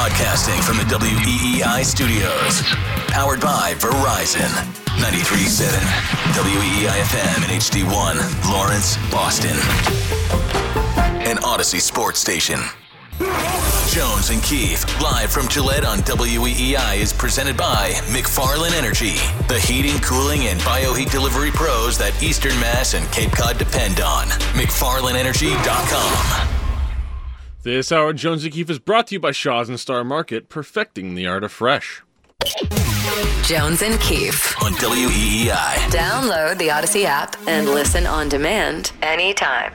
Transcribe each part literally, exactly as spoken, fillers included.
Broadcasting from the W E E I studios. Powered by Verizon. ninety-three point seven W E E I F M and H D one, Lawrence, Boston. An Odyssey sports station. Jones and Keefe, live from Gillette on W E E I, is presented by McFarland Energy, the heating, cooling, and bioheat delivery pros that Eastern Mass and Cape Cod depend on. McFarland Energy dot com. This hour, Jones and Keefe is brought to you by Shaw's and Star Market, perfecting the art of fresh. Jones and Keefe on W E E I. Download the Odyssey app and listen on demand anytime.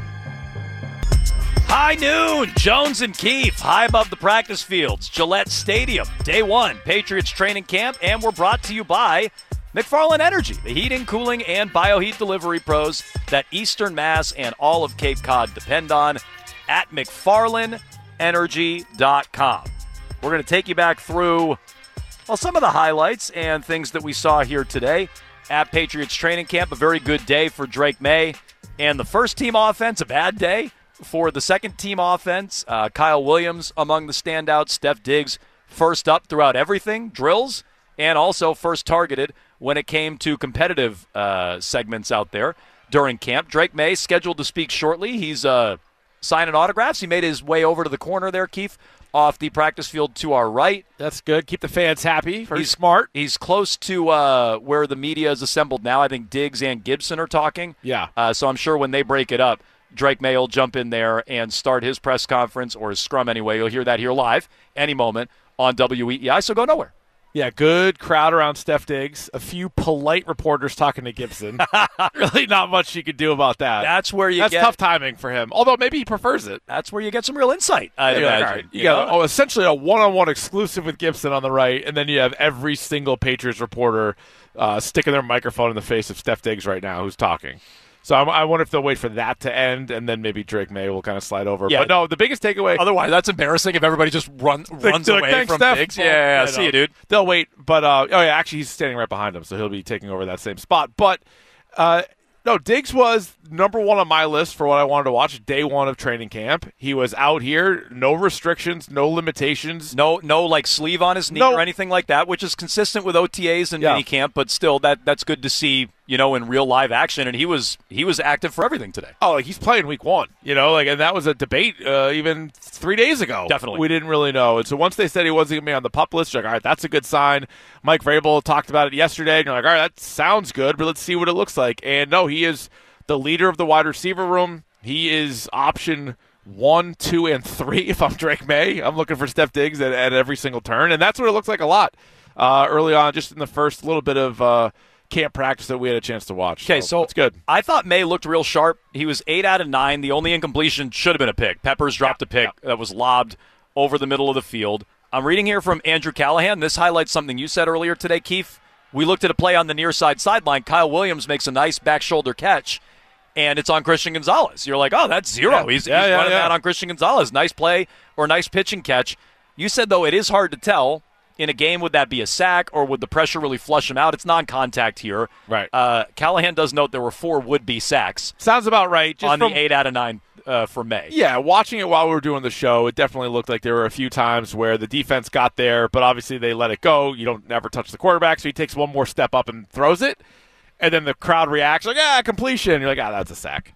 High noon, Jones and Keefe, high above the practice fields, Gillette Stadium, day one, Patriots training camp, and we're brought to you by McFarland Energy, the heating, cooling, and bioheat delivery pros that Eastern Mass and all of Cape Cod depend on at McFarland Energy dot com. We're going to take you back through, well, some of the highlights and things that we saw here today at Patriots training camp. A very good day for Drake May and the first team offense, a bad day for the second team offense. uh, Kyle Williams among the standouts. Steph Diggs first up throughout everything, drills, and also first targeted when it came to competitive uh, segments out there during camp. Drake May scheduled to speak shortly. He's uh, signing autographs. He made his way over to the corner there, Keith, off the practice field to our right. That's good. Keep the fans happy. Very he's smart. He's close to uh, where the media is assembled now. I think Diggs and Gibson are talking. Yeah. Uh, so I'm sure when they break it up, Drake May will jump in there and start his press conference, or his scrum anyway. You'll hear that here live any moment on W E E I, so go nowhere. Yeah, good crowd around Steph Diggs. A few polite reporters talking to Gibson. Really not much you could do about that. That's where you That's get... tough timing for him, although maybe he prefers it. That's where you get some real insight, I yeah, imagine. Like, right. You, you got know? oh, essentially a one-on-one exclusive with Gibson on the right, and then you have every single Patriots reporter uh, sticking their microphone in the face of Steph Diggs right now who's talking. So I'm, I wonder if they'll wait for that to end, and then maybe Drake May will kind of slide over. Yeah. But no, the biggest takeaway. Otherwise, that's embarrassing if everybody just run, runs like, away Thanks, from Steph. Diggs. Yeah, yeah, yeah. See you, dude. They'll wait, but uh, oh yeah, actually he's standing right behind him, so he'll be taking over that same spot. But uh, no, Diggs was number one on my list for what I wanted to watch day one of training camp. He was out here, no restrictions, no limitations, no no like sleeve on his knee no. or anything like that, which is consistent with O T As and yeah. minicamp. But still, that that's good to see. You know, in real live action, and he was he was active for everything today. Oh, like he's playing week one, you know, like, and that was a debate uh, even three days ago. Definitely, we didn't really know. And so once they said he wasn't going to be on the PUP list, you're like, all right, that's a good sign. Mike Vrabel talked about it yesterday, and you're like, all right, that sounds good, but let's see what it looks like. And no, he is the leader of the wide receiver room. He is option one, two, and three. If I'm Drake May, I'm looking for Steph Diggs at, at every single turn, and that's what it looks like a lot uh, early on, just in the first little bit of. Uh, camp practice that we had a chance to watch. Okay, so, so it's good. I thought May looked real sharp. He was eight out of nine. The only incompletion should have been a pick. Peppers dropped yeah, a pick yeah. that was lobbed over the middle of the field. I'm reading here from Andrew Callahan. This highlights something you said earlier today, Keith. We looked at a play on the near side sideline. Kyle Williams makes a nice back shoulder catch, and it's on Christian Gonzalez. You're like, oh, that's zero. Yeah. He's, yeah, he's yeah, running yeah. that on Christian Gonzalez. Nice play or nice pitch and catch. You said, though, it is hard to tell. In a game, would that be a sack, or would the pressure really flush him out? It's non-contact here. Right. Uh, Callahan does note there were four would-be sacks. Sounds about right. Just on from, the eight out of nine uh, for May. Yeah, watching it while we were doing the show, it definitely looked like there were a few times where the defense got there, but obviously they let it go. You don't never touch the quarterback, so he takes one more step up and throws it. And then the crowd reacts like, ah, completion. You're like, ah, that's a sack.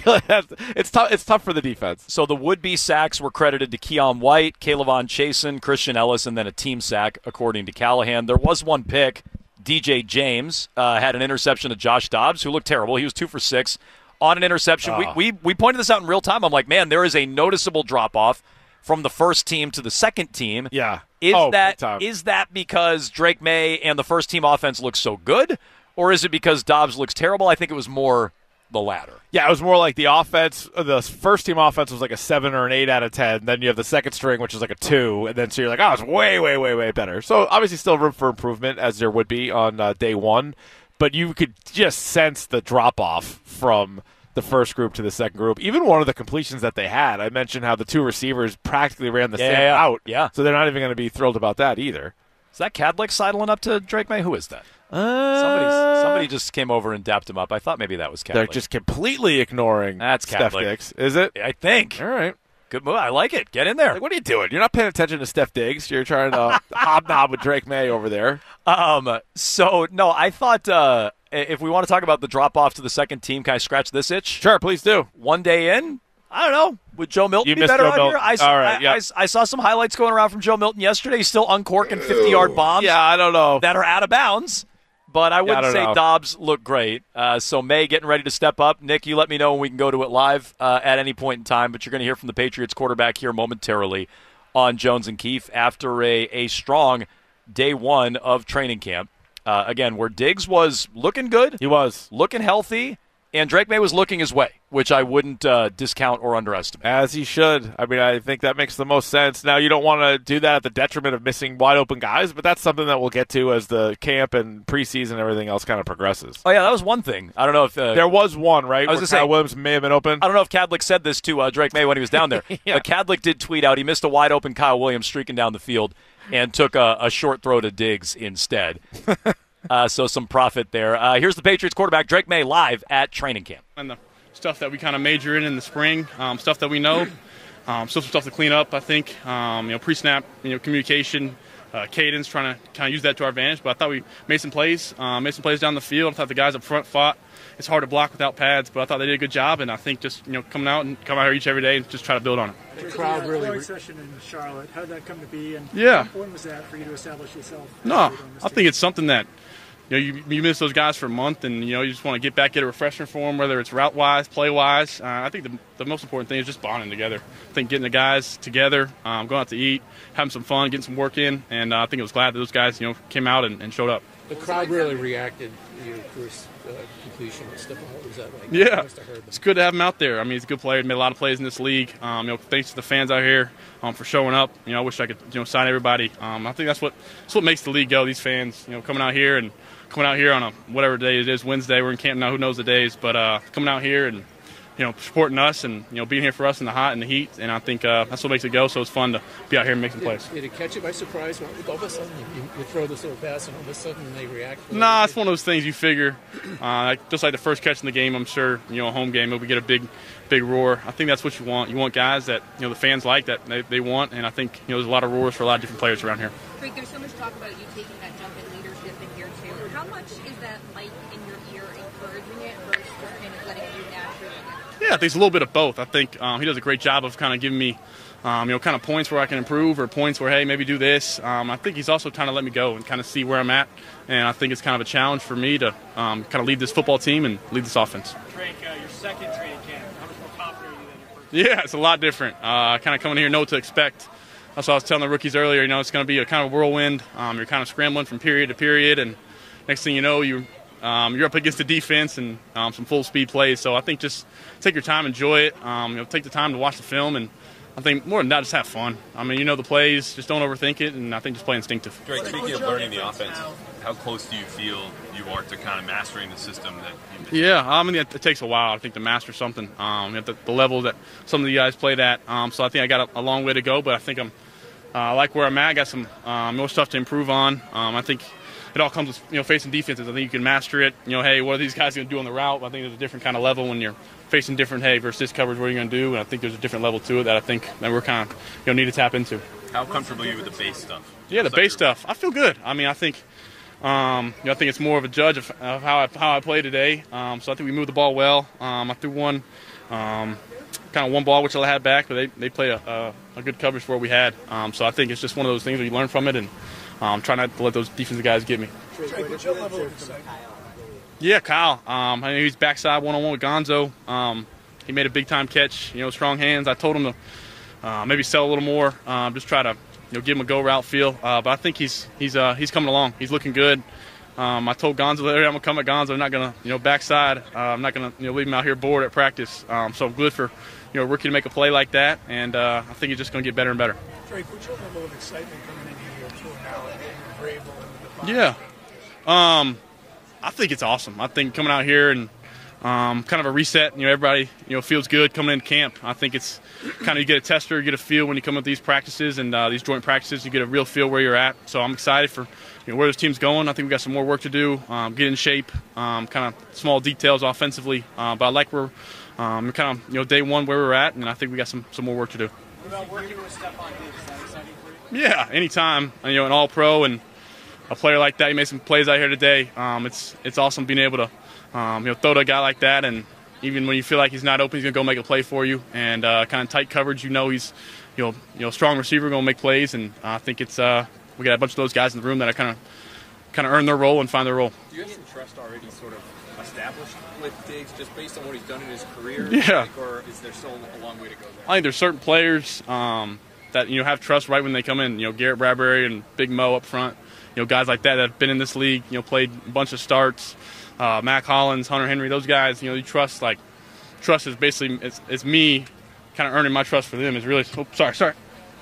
it's tough. It's tough for the defense. So the would-be sacks were credited to Keon White, Kaylavon Chasen, Christian Ellis, and then a team sack, according to Callahan. There was one pick. D J James uh, had an interception to Josh Dobbs, who looked terrible. He was two for six on an interception. Oh. We, we we pointed this out in real time. I'm like, man, there is a noticeable drop-off from the first team to the second team. Yeah. Is oh, that is that because Drake May and the first team offense looks so good? Or is it because Dobbs looks terrible? I think it was more the latter. Yeah, it was more like the offense. The first team offense was like a seven or an eight out of ten. Then you have the second string, which is like a two, and then so you're like, oh, it's way, way, way, way better. So obviously, still room for improvement as there would be on uh, day one, but you could just sense the drop off from the first group to the second group. Even one of the completions that they had, I mentioned how the two receivers practically ran the yeah, same yeah, out. Yeah, so they're not even going to be thrilled about that either. Is that Cadlick sidling up to Drake May? Who is that? Uh, Somebody, somebody just came over and dapped him up. I thought maybe that was Cadlick. They're just completely ignoring That's Steph Cadlick. Diggs. Is it? I think. All right. Good move. I like it. Get in there. Like, what are you doing? You're not paying attention to Steph Diggs. You're trying to hobnob with Drake May over there. Um. So, no, I thought uh, if we want to talk about the drop-off to the second team, can I scratch this itch? Sure, please do. One day in, I don't know. Would Joe Milton You be missed better Joe on Milton. here? I, All right, I, yeah. I, I saw some highlights going around from Joe Milton yesterday. He's still uncorking fifty-yard bombs Yeah, I don't know. that are out of bounds. But I wouldn't don't say know. Dobbs looked great. Uh, so May getting ready to step up. Nick, you let me know when we can go to it live uh, at any point in time. But you're going to hear from the Patriots quarterback here momentarily on Jones and Keefe after a, a strong day one of training camp. Uh, again, where Diggs was looking good, He was. looking healthy, and Drake May was looking his way, which I wouldn't uh, discount or underestimate. As he should. I mean, I think that makes the most sense. Now, you don't want to do that at the detriment of missing wide-open guys, but that's something that we'll get to as the camp and preseason and everything else kind of progresses. Oh, yeah, that was one thing. I don't know if uh, There was one, right, I was where gonna say- Kyle Williams may have been open. I don't know if Cadlick said this to uh, Drake May when he was down there, Yeah. but Cadlick did tweet out he missed a wide-open Kyle Williams streaking down the field and took a, a short throw to Diggs instead. uh, so some profit there. Uh, here's the Patriots quarterback, Drake May, live at training camp. And the stuff that we kind of major in in the spring, um, stuff that we know, um, still some stuff to clean up, I think. Um, you know, pre-snap, you know, communication, uh, cadence, trying to kind of use that to our advantage. But I thought we made some plays, um, made some plays down the field. I thought the guys up front fought. It's hard to block without pads, but I thought they did a good job. And I think just, you know, coming out and come out here each every day and just try to build on it. The crowd really. Re- session in Charlotte. How did that come to be? And Yeah. how important was that for you to establish yourself? No, I think it's something that, you know, you, you miss those guys for a month, and you know you just want to get back, get a refresher for them, whether it's route wise, play wise. Uh, I think the, the most important thing is just bonding together. I think getting the guys together, um, going out to eat, having some fun, getting some work in, and uh, I think it was glad that those guys, you know, came out and, and showed up. The crowd really reacted to your first uh, completion and stuff. What was that like? Yeah, You must have heard them. it's good to have him out there. I mean, he's a good player. He made a lot of plays in this league. Um, you know, thanks to the fans out here um, for showing up. You know, I wish I could, you know, sign everybody. Um, I think that's what that's what makes the league go. These fans, you know, coming out here and coming out here on a whatever day it is, Wednesday. We're in camp now. Who knows the days? But uh, coming out here and, you know, supporting us and, you know, being here for us in the hot and the heat. And I think uh, that's what makes it go. So it's fun to be out here and make some plays. Did, did it catch you by surprise? When, all of a sudden, you, you throw this little pass, and all of a sudden they react? Nah, it's one of those things you figure. Uh, like, just like the first catch in the game, I'm sure, you know, a home game, we get a big, big roar. I think that's what you want. You want guys that, you know, the fans like, that they, they want. And I think, you know, there's a lot of roars for a lot of different players around here. Drake, there's so much talk about you taking that jump in leadership in year two. How much is that Mike in your ear encouraging it versus just kind of letting you naturally get? Yeah, I think it's a little bit of both. I think um, he does a great job of kind of giving me, um, you know, kind of points where I can improve or points where, hey, maybe do this. Um, I think he's also trying to let me go and kind of see where I'm at. And I think it's kind of a challenge for me to um, kind of lead this football team and lead this offense. Drake, uh, your second training camp. How much more confident are you than your first? Yeah, it's a lot different. Uh, kind of coming here, know what to expect. That's what I was telling the rookies earlier. You know, it's going to be a kind of whirlwind. Um, you're kind of scrambling from period to period, and next thing you know, you um, you're up against the defense and um, some full speed plays. So I think just take your time, enjoy it. Um, you know, take the time to watch the film, and I think more than that, just have fun. I mean, you know the plays, just don't overthink it, and I think just play instinctive. Drake, speaking of learning the offense, how close do you feel you are to kind of mastering the system that you Yeah, I mean, it, it takes a while, I think, to master something um, at the, the level that some of the guys played at. Um, so I think I got a, a long way to go, but I think I'm uh, I like where I'm at. I got some um, more stuff to improve on. Um, I think it all comes with, you know, facing defenses. I think you can master it. You know, hey, what are these guys going to do on the route? I think there's a different kind of level when you're facing different, hey, versus this coverage, what are you going to do? And I think there's a different level to it that I think that we're kind of, you know, need to tap into. How comfortable are you with the base stuff? Yeah, the Looks like base you're- stuff. I feel good. I mean, I think, um, you know, I think it's more of a judge of, of how I how I play today. Um, so I think we moved the ball well. Um, I threw one, um, kind of one ball which I had back, but they they played a, a, a good coverage for what we had. Um, so I think it's just one of those things where you learn from it and um, try not to let those defensive guys get me. Yeah, Kyle. Um, I mean, he's backside one on one with Gonzo. Um, he made a big time catch. You know, strong hands. I told him to uh, maybe sell a little more. Um, just try to, you know, give him a go route feel. Uh, but I think he's he's uh, he's coming along. He's looking good. Um, I told Gonzo that I'm gonna come at Gonzo. I'm not gonna, you know, backside. Uh, I'm not gonna, you know, leave him out here bored at practice. Um, so good for, you know, a rookie to make a play like that. And uh, I think he's just gonna get better and better. Drake, what's your level of excitement coming into year two now and Vrabel and the Yeah. Um, I think it's awesome. I think coming out here and um, kind of a reset. You know, everybody, you know, feels good coming into camp. I think it's kind of, you get a tester, you get a feel when you come up these practices and uh, these joint practices. You get a real feel where you're at. So I'm excited for, you know, where this team's going. I think we got some more work to do. Um, get in shape. Um, kind of small details offensively, uh, but I like we're um, kind of, you know, day one where we're at, and I think we got some some more work to do. about working with Stephon Diggs? Is that exciting for you? Yeah, anytime. You know, an all-pro and a player like that, he made some plays out here today. Um, it's it's awesome being able to, um, you know, throw to a guy like that, and even when you feel like he's not open, he's gonna go make a play for you. And uh, kind of tight coverage, you know, he's, you know, you know, strong receiver, gonna make plays. And uh, I think it's uh, we got a bunch of those guys in the room that are kind of, kind of earn their role and find their role. Do you have some trust already, sort of established with Diggs, just based on what he's done in his career? Yeah. Like, or is there still a long way to go there? I think there's certain players um, that you know have trust right when they come in. You know, Garrett Bradbury and Big Mo up front. You know, guys like that that have been in this league. You know, played a bunch of starts. Uh, Mac Hollins, Hunter Henry, those guys. You know, you trust like trust is basically it's, it's me kind of earning my trust for them. Is really oh, sorry, sorry.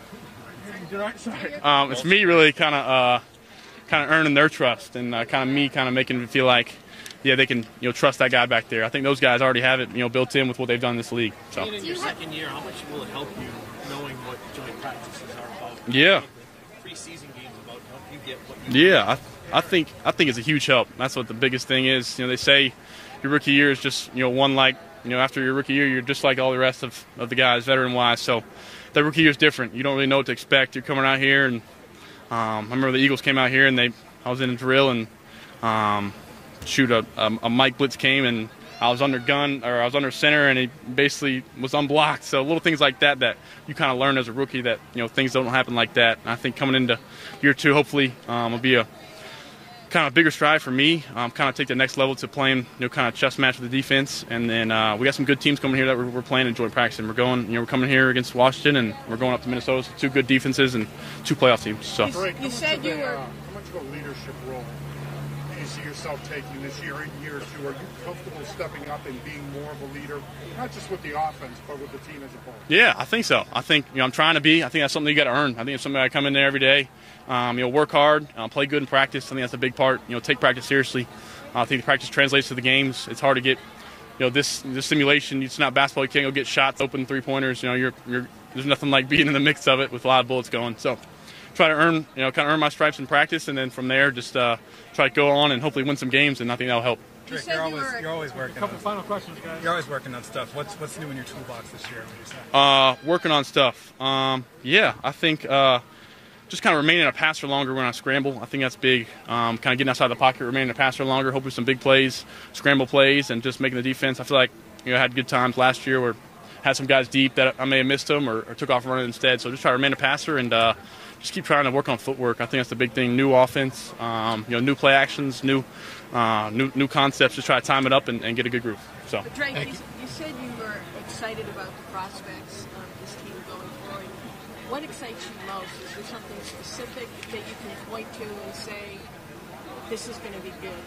Um, it's me really kind of uh, kind of earning their trust and uh, kind of me kind of making them feel like. Yeah, they can you know trust that guy back there. I think those guys already have it you know built in with what they've done in this league. So. In your second year, how much will it help you knowing what joint practices are about? Yeah. Preseason games about help you get what you Yeah, I, I think I think it's a huge help. That's what the biggest thing is. You know, they say your rookie year is just you know one like you know after your rookie year you're just like all the rest of, of the guys veteran wise. So that rookie year is different. You don't really know what to expect. You're coming out here and um, I remember the Eagles came out here and they I was in a drill and. Um, shoot a, a, a Mike Blitz came and I was under gun or I was under center and he basically was unblocked. So little things like that that you kind of learn as a rookie that you know things don't happen like that. And I think coming into year two, hopefully um, will be a kind of bigger stride for me. Um, kind of take the next level to playing you know kind of chess match with the defense. And then uh, we got some good teams coming here that we're, we're playing in joint practice. And we're going you know we're coming here against Washington and we're going up to Minnesota. So two good defenses and two playoff teams. So you, you said you were. How much of a leadership role do you see yourself taking this year in year two? Are you comfortable stepping up and being more of a leader, not just with the offense, but with the team as a whole? Yeah, I think so. I think you know I'm trying to be. I think that's something you got to earn. I think it's something I come in there every day. Um, you know, work hard, uh, play good in practice. I think that's a big part. You know, take practice seriously. Uh, I think the practice translates to the games. It's hard to get, you know, this this simulation. It's not basketball. You can't go get shots, open three pointers. You know, you're you're there's nothing like being in the mix of it with a lot of bullets going. So. Try to earn, you know, kind of earn my stripes in practice, and then from there, just uh, try to go on and hopefully win some games, and I think that'll help. Drake, you're always you're always working. A couple on, final questions, guys. You're always working on stuff. What's what's new in your toolbox this year? Would you say? Uh, working on stuff. Um, yeah, I think uh, just kind of remaining a passer longer when I scramble. I think that's big. Um, kind of getting outside the pocket, remaining a passer longer, hoping some big plays, scramble plays, and just making the defense. I feel like you know I had good times last year where I had some guys deep that I may have missed them or, or took off running instead. So just try to remain a passer and. Uh, Just keep trying to work on footwork. I think that's the big thing. New offense, um, you know, new play actions, new, uh, new, new concepts. Just try to time it up and, and get a good groove. So. Drake, you, you said you were excited about the prospects of this team going forward. What excites you most? Is there something specific that you can point to and say, "This is going to be good"?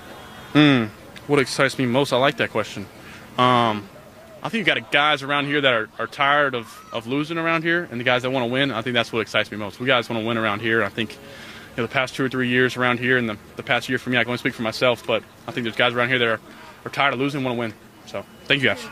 Mm, what excites me most? I like that question. Um, I think you got guys around here that are, are tired of, of losing around here, and the guys that want to win. I think that's what excites me most. We guys want to win around here. I think you know, the past two or three years around here, and the, the past year for me, I can only speak for myself, but I think there's guys around here that are, are tired of losing and want to win. So thank you guys.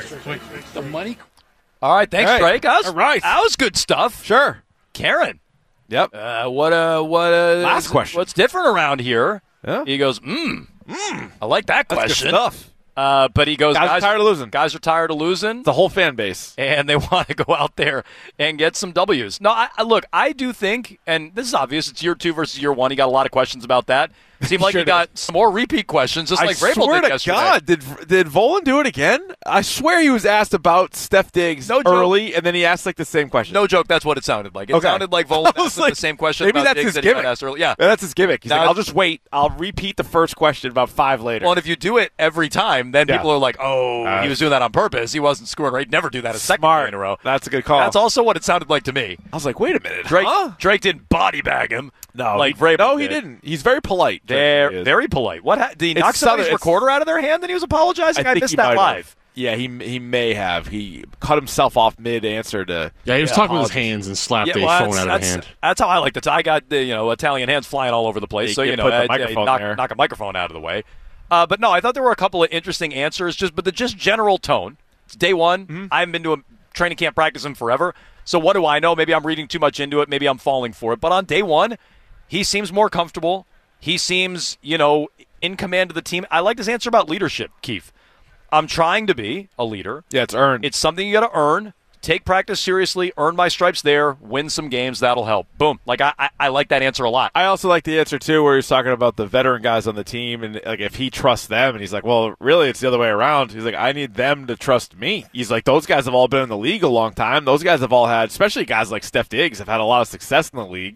The money. All right, thanks, All right. Drake. That was, All right. that was good stuff. Sure. Karen. Yep. Uh, what uh what uh Last question. What's different around here? Yeah. He goes, mm, mm. I like that That's question. good stuff. Uh, but he goes, guys, guys are tired of losing. Guys are tired of losing. The whole fan base. And they want to go out there and get some W's. No, I, I look, I do think, and this is obvious, it's year two versus year one. You got a lot of questions about that. Seemed like Sure you got some more repeat questions, just I like Vrabel swear did to yesterday. God, did did Volan do it again? I swear he was asked about Steph Diggs No joke. early, and then he asked like the same question. No joke, that's what it sounded like. It Okay. sounded like Volan I was asked him like, the same question maybe about that's Diggs his that he got gimmick. asked earlier. Yeah. Yeah, that's his gimmick. He's Now like, I'll it's- just wait. I'll repeat the first question about five later. Well, and if you do it every time, then Yeah. people are like, oh, Uh, he was doing that on purpose. He wasn't screwing right. Never do that a second Smart. year in a row. That's a good call. That's also what it sounded like to me. I was like, wait a minute. Drake huh? Drake didn't body bag him. No, like he, Vrabel no, he did. didn't. He's very polite. Drake They're is. very polite. What ha- did he It's knock somebody's Southern- it's- recorder out of their hand? And he was apologizing. I, think missed he that might live. have. Yeah, he he may have. He cut himself off mid answer to. Yeah, he was yeah, talking with his apologies. hands and slapped Yeah, a well, phone that's, out of that's, his hand. that's how I like to. I got the you know Italian hands flying all over the place. You so you can know, put the I- I- microphone knock, there. knock a microphone out of the way. Uh, but no, I thought there were a couple of interesting answers. Just but the just general tone. It's day one. Mm-hmm. I haven't been to a training camp practice in forever. So what do I know? Maybe I'm reading too much into it. Maybe I'm falling for it. But on day one, he seems more comfortable. He seems, you know, in command of the team. I like his answer about leadership, Keith. I'm trying to be a leader. Yeah, it's earned. It's something you got to earn. take practice seriously, earn my stripes there, win some games. That'll help. Boom. Like I, I, I like that answer a lot. I also like the answer too, where he's talking about the veteran guys on the team, and like if he trusts them, and he's like, well, really, it's the other way around. He's like, I need them to trust me. He's like, those guys have all been in the league a long time. Those guys have all had, especially guys like Steph Diggs, have had a lot of success in the league.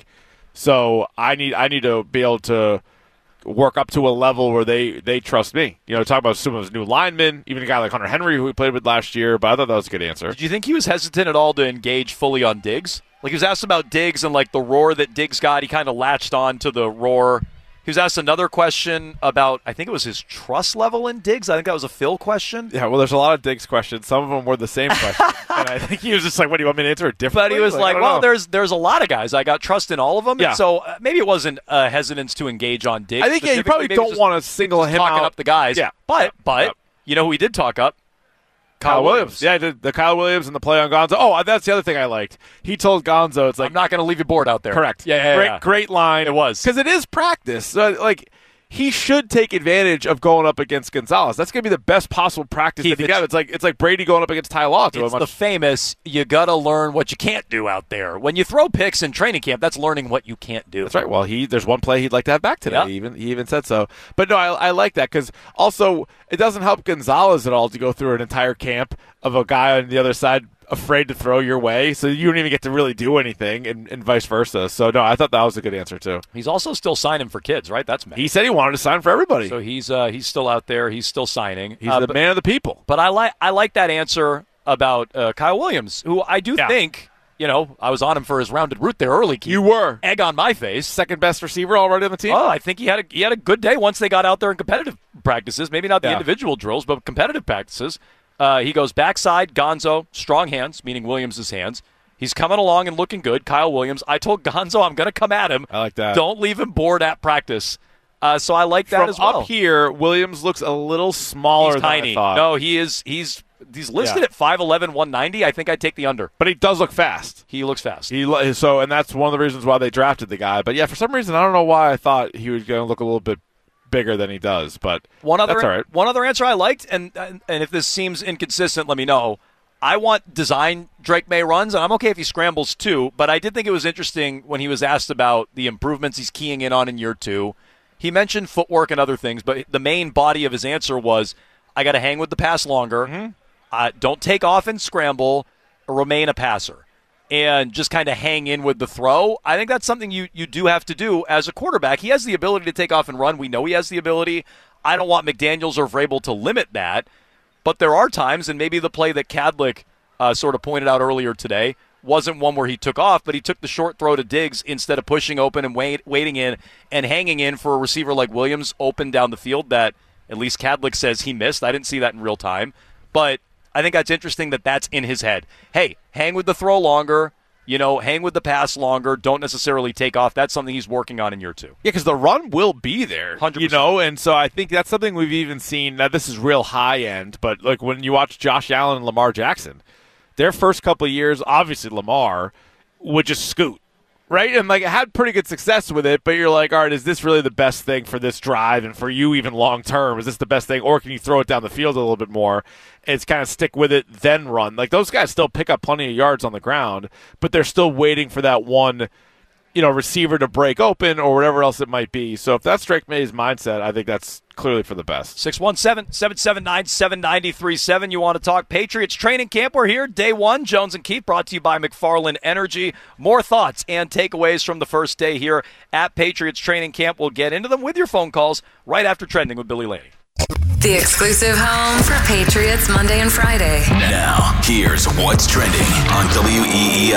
So I need, I need to be able to work up to a level where they, they trust me. You know, talk about some of his new linemen, even a guy like Hunter Henry who we played with last year, but I thought that was a good answer. Did you think he was hesitant at all to engage fully on Diggs? Like he was asked about Diggs and like the roar that Diggs got, he kind of latched on to the roar. He was asked another question about, I think it was his trust level in Diggs. I think that was a Phil question. Yeah, well, there's a lot of Diggs questions. Some of them were the same question. And I think he was just like, what, do you want me to answer it differently? But he was like, like well, know. there's there's a lot of guys. I got trust in all of them. Yeah. And so uh, maybe it wasn't uh, hesitance to engage on Diggs. I think yeah, you probably maybe don't just, want to single just him talking out. up the guys. Yeah. But, yeah. but yeah. you know who we did talk up? Kyle, Kyle Williams. Williams. Yeah, the, the Kyle Williams and the play on Gonzo. Oh, that's the other thing I liked. He told Gonzo, it's like, I'm not going to leave you bored out there. Correct. Yeah, yeah, great, yeah. Great line. It was. Because it is practice. So, like, he should take advantage of going up against Gonzalez. That's going to be the best possible practice Keith, that he got. It's like it's like Brady going up against Ty Law. It's the famous, you got to learn what you can't do out there. When you throw picks in training camp, that's learning what you can't do. That's right. Well, he there's one play he'd like to have back today. Yep. He even he even said so. But no, I, I like that because also it doesn't help Gonzalez at all to go through an entire camp of a guy on the other side afraid to throw your way, so you don't even get to really do anything, and, and vice versa. So, no, I thought that was a good answer, too. He's also still signing for kids, right? That's man. He said he wanted to sign for everybody. So he's uh, he's still out there. He's still signing. He's uh, the but, man of the people. But I like I like that answer about uh, Kyle Williams, who I do yeah. think, you know, I was on him for his rounded route there early. Keith. You were. Egg on my face. Second best receiver already on the team? Oh, I think he had a, he had a good day once they got out there in competitive practices. Maybe not the yeah. individual drills, but competitive practices. Uh, he goes backside, Gonzo, strong hands, meaning Williams' hands. He's coming along and looking good. Kyle Williams. I told Gonzo I'm going to come at him. I like that. Don't leave him bored at practice. Uh, so I like that From as well. Up here, Williams looks a little smaller he's than tiny. I thought. No, he is. He's he's listed Yeah. at five eleven, one ninety. I think I'd take the under. But he does look fast. He looks fast. He lo- so, and that's one of the reasons why they drafted the guy. But yeah, for some reason, I don't know why I thought he was going to look a little bit bigger than he does, but one other that's all right. One other answer I liked, and and if this seems inconsistent, let me know. I want design Drake May runs, and I'm okay if he scrambles too, but I did think it was interesting when he was asked about the improvements he's keying in on in year two. He mentioned footwork and other things, but the main body of his answer was, I got to hang with the pass longer, mm-hmm. uh, don't take off and scramble, remain a passer, and just kind of hang in with the throw. I think that's something you, you do have to do as a quarterback. He has the ability to take off and run. We know he has the ability. I don't want McDaniels or Vrabel to limit that, but there are times, and maybe the play that Kadlick uh, sort of pointed out earlier today wasn't one where he took off, but he took the short throw to Diggs instead of pushing open and wait, waiting in and hanging in for a receiver like Williams open down the field that at least Kadlick says he missed. I didn't see that in real time, but I think that's interesting that that's in his head. Hey, hang with the throw longer, you know, hang with the pass longer, don't necessarily take off. That's something he's working on in year two. Yeah, because the run will be there, one hundred percent. you know, and so I think that's something we've even seen. Now, this is real high end, but like when you watch Josh Allen and Lamar Jackson, their first couple of years, obviously Lamar would just scoot, right? And like had pretty good success with it, but you're like, all right, is this really the best thing for this drive and for you even long term? Is this the best thing, or can you throw it down the field a little bit more? It's kind of stick with it, then run. Like those guys still pick up plenty of yards on the ground, but they're still waiting for that one, you know, receiver to break open or whatever else it might be. So if that's Drake May's mindset, I think that's clearly for the best. six one seven, seven seven nine, seven nine three seven. You want to talk Patriots training camp? We're here, day one. Jones and Keith, brought to you by McFarland Energy. More thoughts and takeaways from the first day here at Patriots training camp. We'll get into them with your phone calls right after Trending with Billy Laney. The exclusive home for Patriots Monday and Friday. Now, here's what's trending on W E E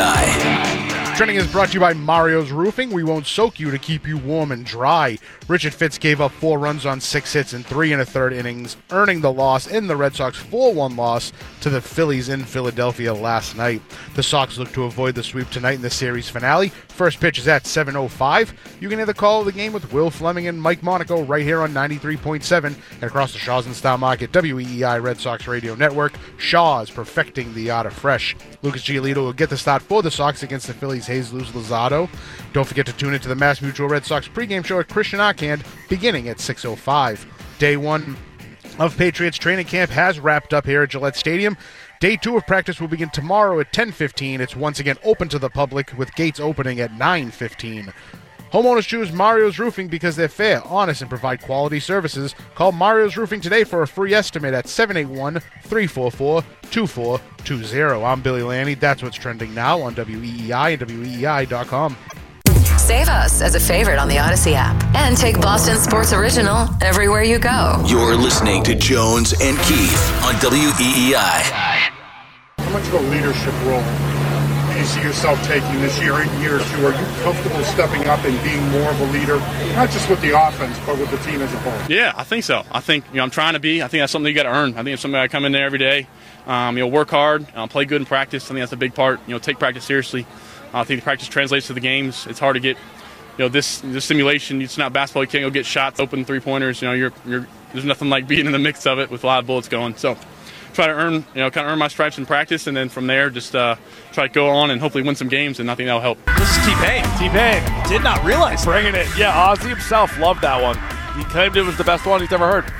I. Trending is brought to you by Mario's Roofing. We won't soak you to keep you warm and dry. Richard Fitz gave up four runs on six hits in three and a third innings, earning the loss in the Red Sox four one loss to the Phillies in Philadelphia last night. The Sox look to avoid the sweep tonight in the series finale. First pitch is at seven oh five. You can hear the call of the game with Will Fleming and Mike Monaco right here on ninety-three point seven and across the Shaw's and Star Market W E E I Red Sox Radio Network. Shaw's perfecting the art of fresh. Lucas Giolito will get the start for the Sox against the Phillies' Jesus Luzardo. Don't forget to tune into the Mass Mutual Red Sox pregame show at Christian Arcand beginning at six oh five. Day one of Patriots training camp has wrapped up here at Gillette Stadium. Day two of practice will begin tomorrow at ten fifteen. It's once again open to the public with gates opening at nine fifteen. Homeowners choose Mario's Roofing because they're fair, honest, and provide quality services. Call Mario's Roofing today for a free estimate at seven eight one, three four four, two four two zero. I'm Billy Lanny. That's what's trending now on W E E I and W E E I dot com. Save us as a favorite on the Odyssey app and take Boston Sports Original everywhere you go. You're listening to Jones and Keith on W E E I. How much of a leadership role do you see yourself taking this year in year two? Are you comfortable stepping up and being more of a leader, not just with the offense, but with the team as a whole? Yeah, I think so. I think, you know, I'm trying to be. I think that's something you got to earn. I think it's something I come in there every day. Um, you know, work hard, uh, play good in practice. I think that's a big part. You know, take practice seriously. Uh, I think the practice translates to the games. It's hard to get, you know, this this simulation. It's not basketball. You can't go get shots, open three pointers. You know, you're you're there's nothing like being in the mix of it with a lot of bullets going. So, try to earn, you know, kind of earn my stripes in practice, and then from there, just uh, try to go on and hopefully win some games. And I think that'll help. This is T-Pain. T-Pain. Did not realize that. Bringing it. Yeah, Ozzy himself loved that one. He claimed it was the best one he's ever heard.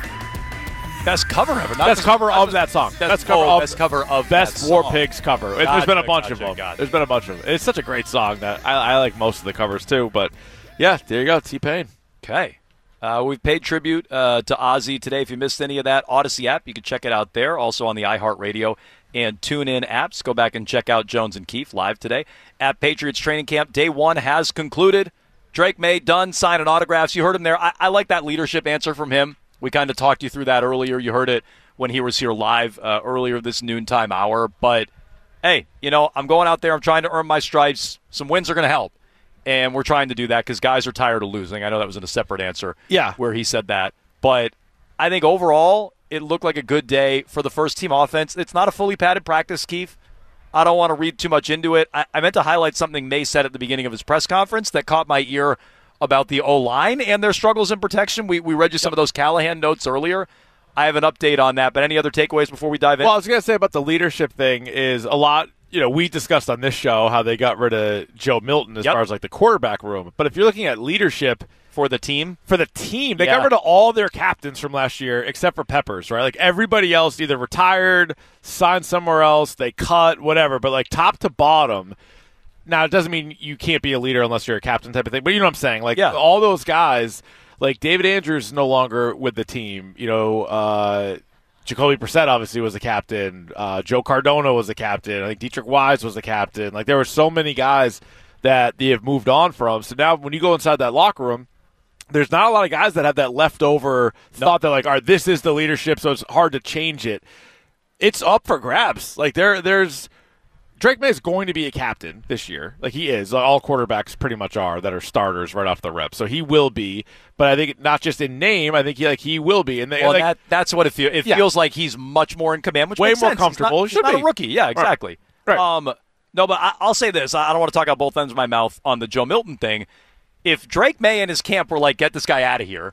Best cover ever. Not best just, cover of that song. Best, Best cover oh, of best cover of best that War song. Pigs cover. Gotcha, There's been a bunch gotcha, of them. gotcha. There's been a bunch of them. It's such a great song that I, I like most of the covers too. But yeah, there you go, T-Pain. Okay. Uh, we've paid tribute uh, to Ozzy today. If you missed any of that, Odyssey app, you can check it out there. Also on the iHeartRadio and TuneIn apps. Go back and check out Jones and Keefe live today. At Patriots training camp, day one has concluded. Drake May done signing autographs. You heard him there. I, I like that leadership answer from him. We kind of talked you through that earlier. You heard it when he was here live uh, earlier this noontime hour. But, hey, you know, I'm going out there. I'm trying to earn my stripes. Some wins are going to help. And we're trying to do that because guys are tired of losing. I know that was in a separate answer yeah. where he said that. But I think overall it looked like a good day for the first-team offense. It's not a fully padded practice, Keith. I don't want to read too much into it. I, I meant to highlight something May said at the beginning of his press conference that caught my ear about the O-line and their struggles in protection. We, we read you some of those Callahan notes earlier. I have an update on that, but any other takeaways before we dive in? Well, I was going to say about the leadership thing is a lot, you know, we discussed on this show how they got rid of Joe Milton as yep. far as like the quarterback room. But if you're looking at leadership for the team, for the team, they yeah. got rid of all their captains from last year except for Peppers, right? Like everybody else either retired, signed somewhere else, they cut, whatever. But like top to bottom, now it doesn't mean you can't be a leader unless you're a captain type of thing. But you know what I'm saying? Like yeah. all those guys, like David Andrews is no longer with the team. You know, uh, Jacoby Brissett obviously was a captain. Uh, Joe Cardona was a captain. I think Dietrich Wise was a captain. Like there were so many guys that they have moved on from. So now when you go inside that locker room, there's not a lot of guys that have that leftover nope. thought that like, all right, this is the leadership, so it's hard to change it. It's up for grabs. Like there, there's Drake May is going to be a captain this year. Like he is. All quarterbacks pretty much are that are starters right off the rep. So he will be. But I think not just in name. I think he like he will be. And they, well, like, that, that's what it feels. It yeah. feels like he's much more in command, which way makes more sense. comfortable. He's not, he's not be. a rookie. Yeah, exactly. Right. Right. Um, no, but I, I'll say this. I don't want to talk out both ends of my mouth on the Joe Milton thing. If Drake May and his camp were like, get this guy out of here,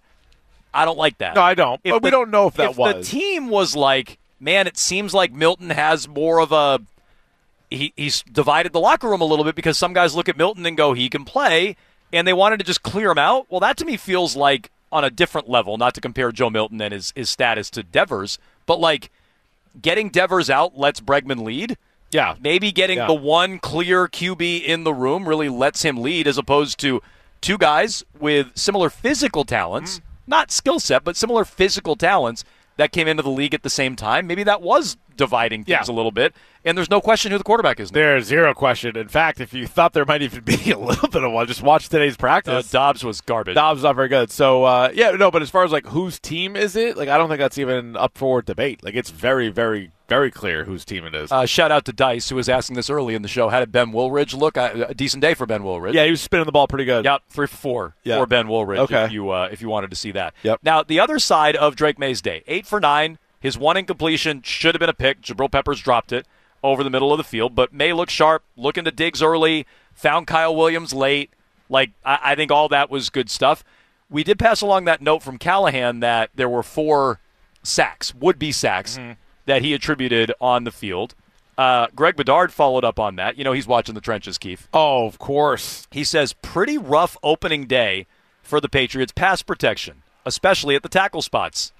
I don't like that. No, I don't. If but the, we don't know if that if was. the team was like, man, it seems like Milton has more of a he, – he's divided the locker room a little bit because some guys look at Milton and go, he can play, and they wanted to just clear him out. Well, that to me feels like on a different level, not to compare Joe Milton and his, his status to Devers, but like getting Devers out lets Bregman lead. Yeah. Maybe getting yeah. the one clear Q B in the room really lets him lead as opposed to two guys with similar physical talents, mm. not skill set, but similar physical talents that came into the league at the same time. Maybe that was dividing things yeah. a little bit, and there's no question who the quarterback is now. There's zero question. In fact, if you thought there might even be a little bit of one, just watch today's practice. Uh, Dobbs was garbage. Dobbs not very good. So, uh, yeah, no, but as far as, like, whose team is it, like, I don't think that's even up for debate. Like, it's very, very, very clear whose team it is. Uh, shout out to Dice, who was asking this early in the show. How did Ben Woolridge look? Uh, a decent day for Ben Woolridge. Yeah, he was spinning the ball pretty good. Yep, three for four yeah. for Ben Woolridge, okay. if you uh, if you wanted to see that. Yep. Now, the other side of Drake May's day, eight for nine. His one incompletion should have been a pick. Jabril Peppers dropped it over the middle of the field. But May looked sharp, looking to Diggs early, found Kyle Williams late. Like, I, I think all that was good stuff. We did pass along that note from Callahan that there were four sacks, would-be sacks, mm-hmm. that he attributed on the field. Uh, Greg Bedard followed up on that. You know, he's watching the trenches, Keith. Oh, of course. He says, pretty rough opening day for the Patriots pass protection, especially at the tackle spots.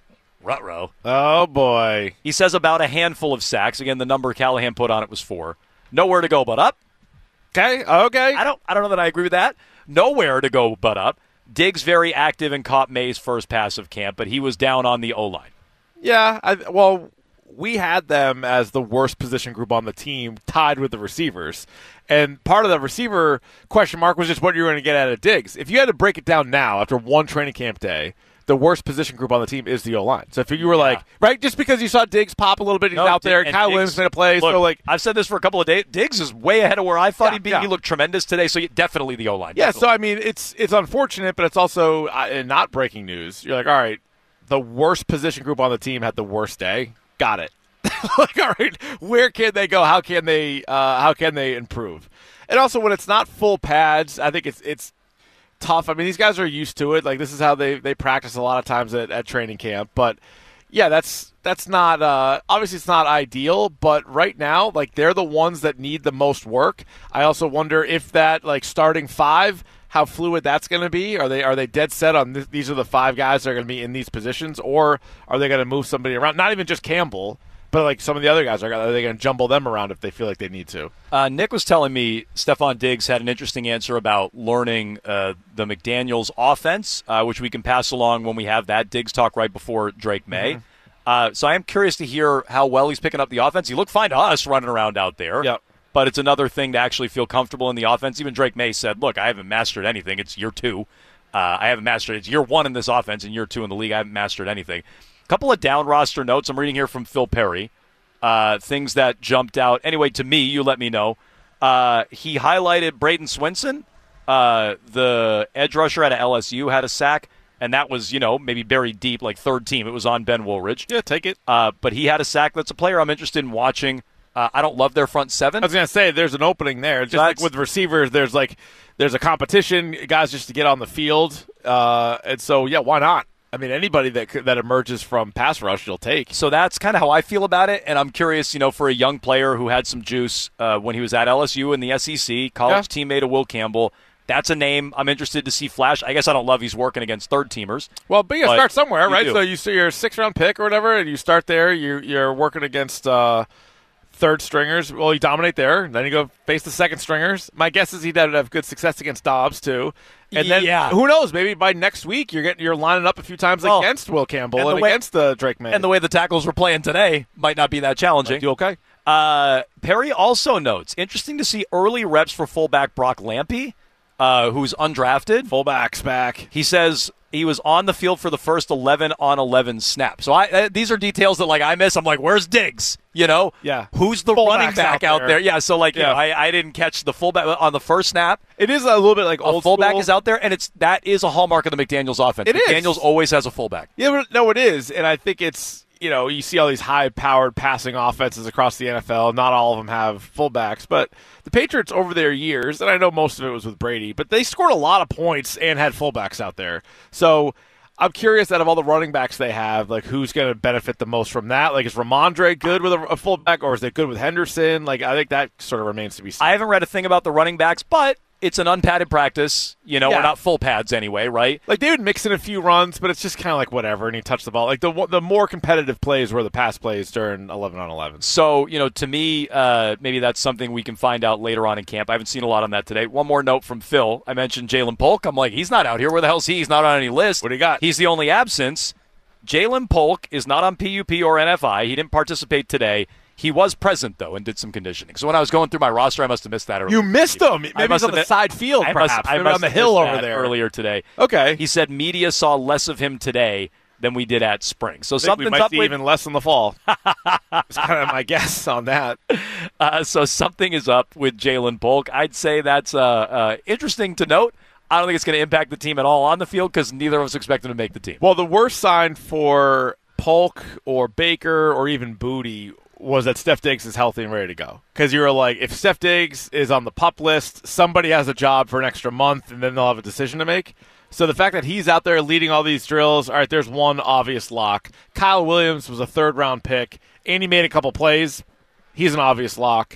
Ruh-roh. Oh, boy. He says about a handful of sacks. Again, the number Callahan put on it was four. Nowhere to go but up. Okay, okay. I don't I don't know that I agree with that. Nowhere to go but up. Diggs very active and caught May's first pass of camp, but he was down on the O-line. Yeah, I, well, we had them as the worst position group on the team, tied with the receivers. And part of the receiver question mark was just what you were going to get out of Diggs. If you had to break it down now after one training camp day, the worst position group on the team is the O-line. So if you were yeah. like, right, just because you saw Diggs pop a little bit, he's no, out there, and Kyle Williams made a play, look, so like. I've said this for a couple of days. Diggs is way ahead of where I thought yeah, he'd be. Yeah. He looked tremendous today, so definitely the O-line. Yeah, definitely. so I mean, it's it's unfortunate, but it's also uh, not breaking news. You're like, all right, the worst position group on the team had the worst day. Got it. Like, all right, where can they go? How can they? Uh, how can they improve? And also, when it's not full pads, I think it's it's tough. I mean, these guys are used to it. Like, this is how they, they practice a lot of times at, at training camp. But yeah, that's that's not uh, obviously it's not ideal. But right now, like, they're the ones that need the most work. I also wonder if that like starting five, how fluid that's going to be. Are they are they dead set on th- these are the five guys that are going to be in these positions, or are they going to move somebody around? Not even just Campbell. But like some of the other guys, are, are they going to jumble them around if they feel like they need to? Uh, Nick was telling me Stephon Diggs had an interesting answer about learning uh, the McDaniels offense, uh, which we can pass along when we have that Diggs talk right before Drake May. Mm-hmm. Uh, so I am curious to hear how well he's picking up the offense. He looked fine to us running around out there. Yep. But it's another thing to actually feel comfortable in the offense. Even Drake May said, look, I haven't mastered anything. It's year two. Uh, I haven't mastered it. It's year one in this offense and year two in the league. I haven't mastered anything. A couple of down roster notes I'm reading here from Phil Perry. Uh, things that jumped out. Anyway, to me, you let me know. Uh, he highlighted Braden Swinson, uh, the edge rusher out of L S U, had a sack, and that was, you know, maybe buried deep, like third team. It was on Ben Woolridge. Yeah, take it. Uh, but he had a sack. That's a player I'm interested in watching. Uh, I don't love their front seven. I was going to say, there's an opening there. Just That's, like with receivers, there's like there's a competition, guys just to get on the field. Uh, and so, yeah, why not? I mean, anybody that that emerges from pass rush, you'll take. So that's kind of how I feel about it, and I'm curious, you know, for a young player who had some juice uh, when he was at L S U in the S E C, college yeah. teammate of Will Campbell, that's a name I'm interested to see flash. I guess I don't love he's working against third-teamers. Well, but you got to start somewhere, right? Do. So you see your sixth-round pick or whatever, and you start there. You're, you're working against uh, third stringers. Well, you dominate there. Then you go face the second stringers. My guess is he'd have good success against Dobbs, too. And then yeah. who knows? Maybe by next week you're getting you're lining up a few times well, against Will Campbell and, and way, against the Drake May. And the way the tackles were playing today might not be that challenging. You okay? Uh, Perry also notes, interesting to see early reps for fullback Brock Lampy, uh, who's undrafted. Fullback's back. He says he was on the field for the first eleven on eleven snaps. So I, uh, these are details that like I miss. I'm like, where's Diggs? You know, yeah. Who's the Fullback's running back out, out there? there? Yeah. So like, yeah. you know, I, I didn't catch the fullback on the first snap. It is a little bit like old a fullback school. is out there, and it's that is a hallmark of the McDaniels offense. It McDaniels is. always has a fullback. Yeah, but no, it is, and I think it's. You know, you see all these high-powered passing offenses across the N F L. Not all of them have fullbacks, but the Patriots over their years, and I know most of it was with Brady, but they scored a lot of points and had fullbacks out there. So I'm curious, out of all the running backs they have, like who's going to benefit the most from that? Like, is Ramondre good with a, a fullback, or is it good with Henderson? Like, I think that sort of remains to be seen. I haven't read a thing about the running backs, but it's an unpadded practice. You know, yeah. we're not full pads anyway, right? Like, they would mix in a few runs, but it's just kind of like whatever, and he touched the ball. Like, the the more competitive plays were the pass plays during eleven on eleven. So, you know, to me, uh, maybe that's something we can find out later on in camp. I haven't seen a lot on that today. One more note from Phil. I mentioned Jalen Polk. I'm like, he's not out here. Where the hell's he? He's not on any list. What do you got? He's the only absence. Jalen Polk is not on P U P or N F I. He didn't participate today. He was present, though, and did some conditioning. So when I was going through my roster, I must have missed that earlier. You missed him. Maybe he's on the side field, I perhaps. must, I Maybe must on the hill over there. Earlier today. Okay. He said media saw less of him today than we did at spring. So I think something's we might up see with, even less in the fall. That's kind of my guess on that. Uh, so something is up with Jalen Polk. I'd say that's uh, uh, interesting to note. I don't think it's going to impact the team at all on the field because neither of us expect him to make the team. Well, the worst sign for Polk or Baker or even Booty was that Steph Diggs is healthy and ready to go. Because you were like, if Steph Diggs is on the PUP list, somebody has a job for an extra month, and then they'll have a decision to make. So the fact that he's out there leading all these drills, all right, there's one obvious lock. Kyle Williams was a third-round pick, and he made a couple plays. He's an obvious lock.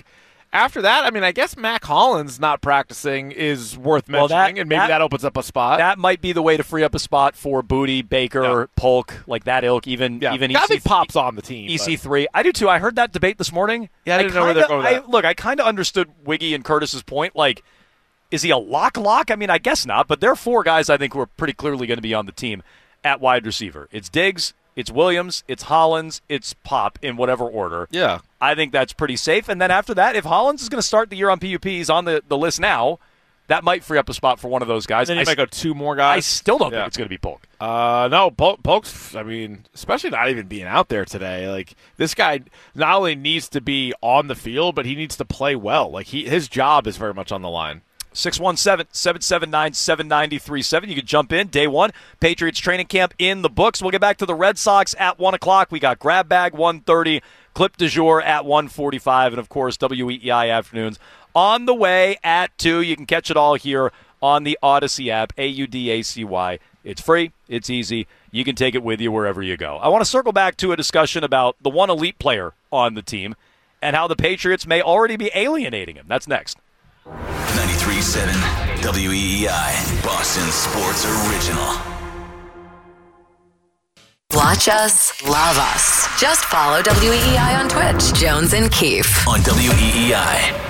After that, I mean, I guess Mac Hollins not practicing is worth mentioning, Well, that- and maybe that, that- opens up a spot. That might be the way to free up a spot for Booty, Baker, Yeah. Polk, like that ilk, even yeah, even I E C think Pop's on the team. E C three. I do too. I heard that debate this morning. Yeah, I didn't know where they're kinda- going with that. I, look, I kind of understood Wiggy and Curtis's point. Like, is he a lock lock? I mean, I guess not, but there are four guys I think who are pretty clearly going to be on the team at wide receiver. It's Diggs, it's Williams, it's Hollins, it's Pop in whatever order. Yeah. I think that's pretty safe. And then after that, if Hollins is going to start the year on P U P, he's on the, the list now, that might free up a spot for one of those guys. Then you I, might go two more guys. I still don't Yeah. think it's going to be Polk. Uh, no, Polk, Polk's, I mean, especially not even being out there today. Like, this guy not only needs to be on the field, but he needs to play well. Like, he his job is very much on the line. six one seven, seven seven nine, seven nine three seven. You can jump in. Day one, Patriots training camp in the books. We'll get back to the Red Sox at one o'clock. We got Grab Bag one thirty, Clip du Jour at one forty-five, and, of course, W E E I Afternoons on the way at two. You can catch it all here on the Odyssey app, A U D A C Y. It's free. It's easy. You can take it with you wherever you go. I want to circle back to a discussion about the one elite player on the team and how the Patriots may already be alienating him. That's next. ninety-three point seven W E E I, Boston Sports Original. Watch us, love us. Just follow W E E I on Twitch. Jones and Keefe. On W E E I.